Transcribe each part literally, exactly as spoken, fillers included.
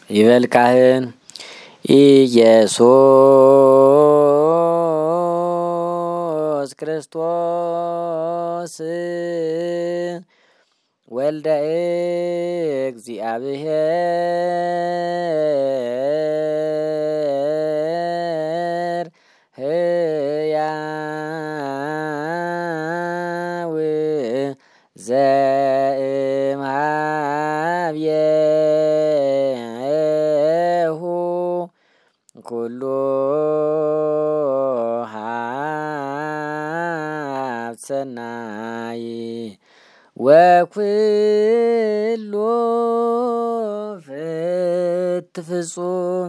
ይበል ካህን ኢየሱስ ክርስቶስ ወልደ እግዚአብሔር ሕያው ዘእምኀቤሁ ኩሉ ሀብት ሰናይ ወኩሉ ፍት ፍጹም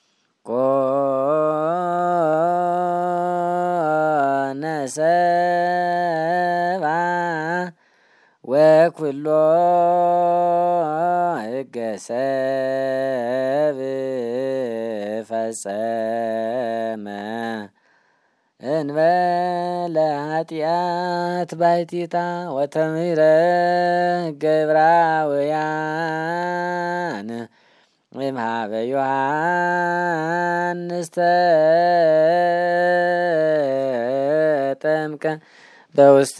ኮነ ሰብአ ወኩሎ ሕገ ሰብእ ፈጸመ እንበለ ኃጢአት ባሕቲታ ወተምሕረ ሕገ ዕብራውያን እምኀበ ዮሐንስ ተጠምቀ በውስተ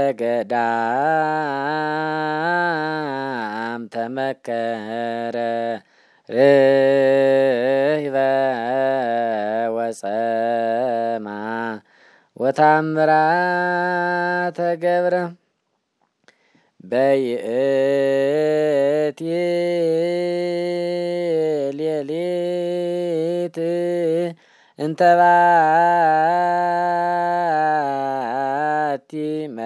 ገዳም ተመከረ ርህበ ወጸማ ወታምራተ ገብረ በይእቲ ሌሊት እንተ ባቲ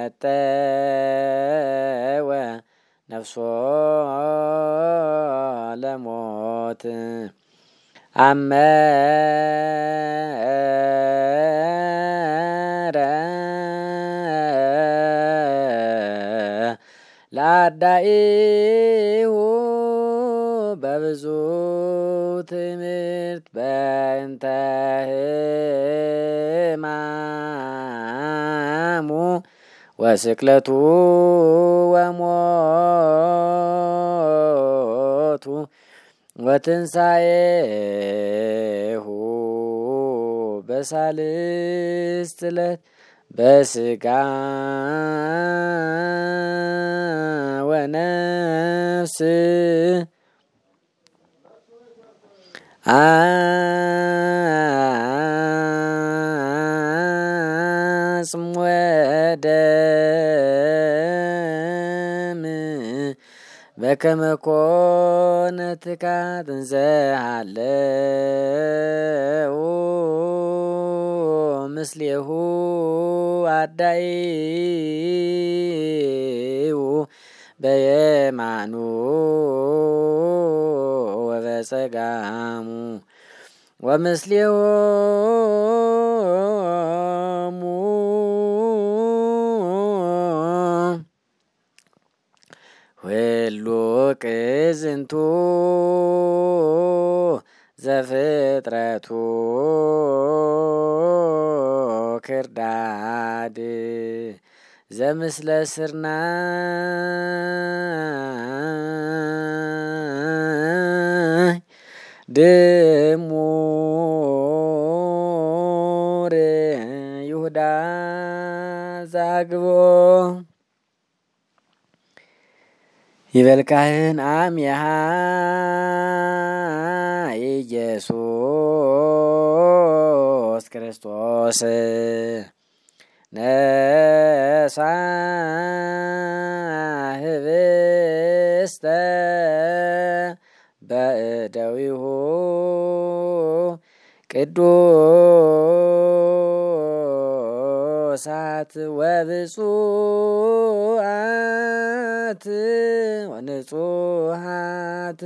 መጠወ ነፍሶ ለሞት አመረ ለአዳኢሁ በብዙ ትምህርት በእንተ ሕማሙ ወስቅለቱ ወሞቱ ወትንሣኤሁ በሳልስት ዕለት በስጋ ወነፍስ አጽም ወደም በከመ ኮነ ትካት እንዘ ሀለው ምስሌሁ አዳኢሁ በየማኑ ወበጸጋሙ ወምስሌሆሙ ሁሉ ቅዝንቱ ዘፍጥረቱ ክርዳድ ዘምስለ ስርናይ ድሙር ይሁዳ ዛግቦ ይበል ካህን አምየሃ ኢየሱስ ክርስቶስ ነሣ ኅብስተ በእደዊሁ ቅዱሳት ወብፁዓት ወንጹሃት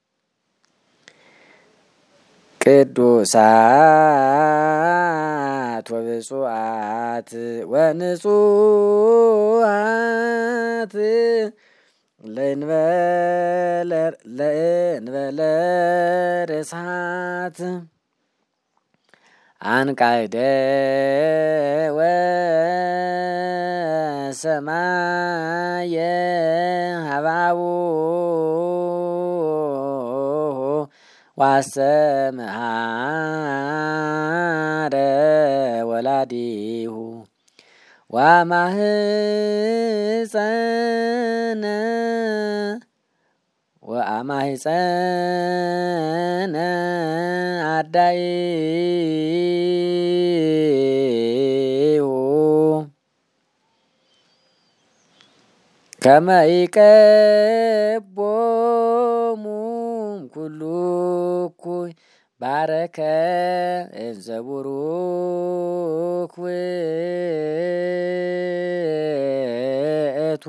ቅዱሳት ወብፁዓት ወንጹሃት ለእንበለ ርሳት አንቃይደ ወሰማየ ሀባቡ ዋሰምሃረ ወላዲሁ ወአማህፀነ ወአማህፀነ አርዳኢሁ ከመ ይቀቦሙ ኩሉ እኩይ ባረከ እንዘ ቡሩክ ውእቱ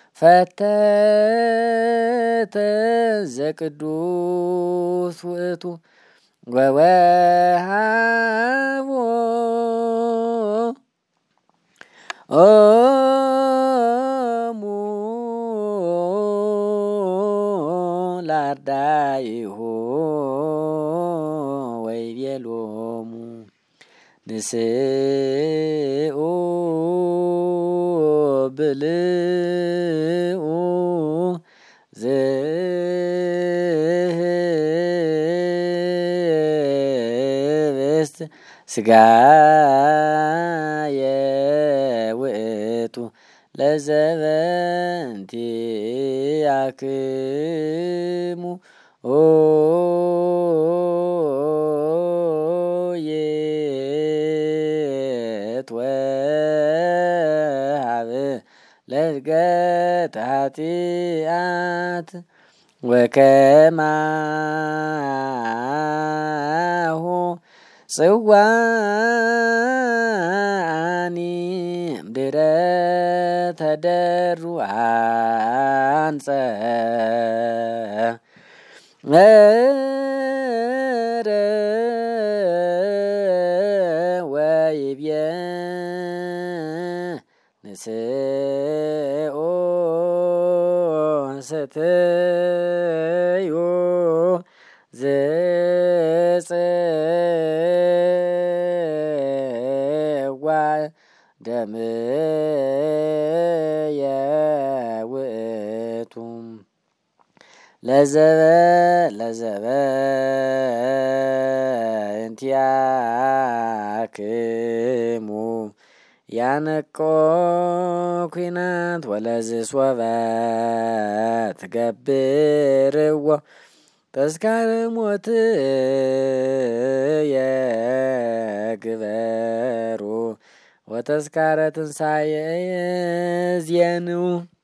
ፈተተ ዘቅዱስ ውእቱ ወወሃቦ ኦሙ ለአርዳኢሁ ወይቤሎሙ ንስኡ ብልዑ ዝህብስት ሥጋየ ውእቱ ለዘበንቲአክሙ ይትወሃብ ለዕርገተ ኃጢአት ወከማሁ ጽዋኒ እምድኅረ ተደሩ አንጸ ኧረ ወይቤ ንስኡ ስትዩ ዝጽዋ ደምየ ውእቱ ለዘበ ለዘበ እንቲአክሙ ያነቆ ኩናት ወለዝሶበ ትገብርዎ ተስካረ ሞትየ ግበሩ ወተስካረ ትንሣኤየ እዝየኑ